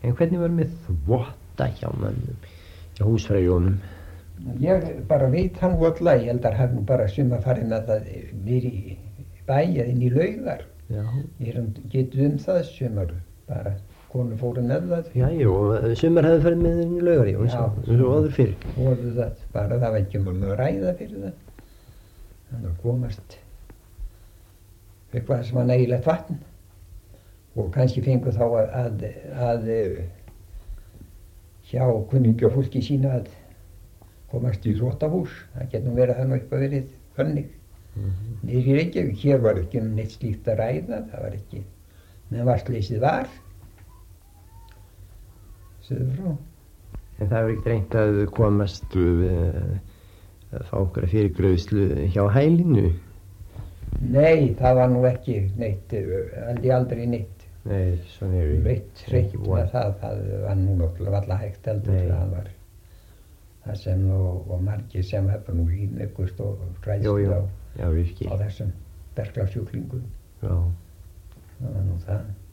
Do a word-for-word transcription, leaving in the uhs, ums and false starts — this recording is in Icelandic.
En hvernig var með þvotta hjá mönnum, hjá húsfreyjunum? Ég bara veit hann voðla, ég held að hann bara suma farið með það niður í bæ eða inn í laugar. Já. Ég getið um það sumar, bara konur fóru með það. Já, jú, sumar hefði farið með inn í laugar, jú, eins og áður fyrr. Fóru það, bara það var ekki um að ræða fyrir það. Þannig að komast eitthvað sem var nægilegt vatn og kannski fengu þá að, að, að hjá kunningja fólki sína að komast í þvottahús. Það getur nú verið þannig eitthvað verið þannig. Mm-hmm. Niður í Reykjavík, hér var ekki neitt slíkt að ræða, það var ekki, meðan vatnsleysið var, söður frá. En það var ekkert reynt að komast við, að fá okkur fyrir gröðslu hjá hælinu? Nei, það var nú ekki neitt, aldrei aldrei neitt. Nei, svona er við. Veitt hreitt með það, það var nú náttúrulega valla hægt heldur, það var það sem og, og margir sem hefur nú ímekust og ræðst á, já, á þessum berklasjúklingum. Já. Það var nú það.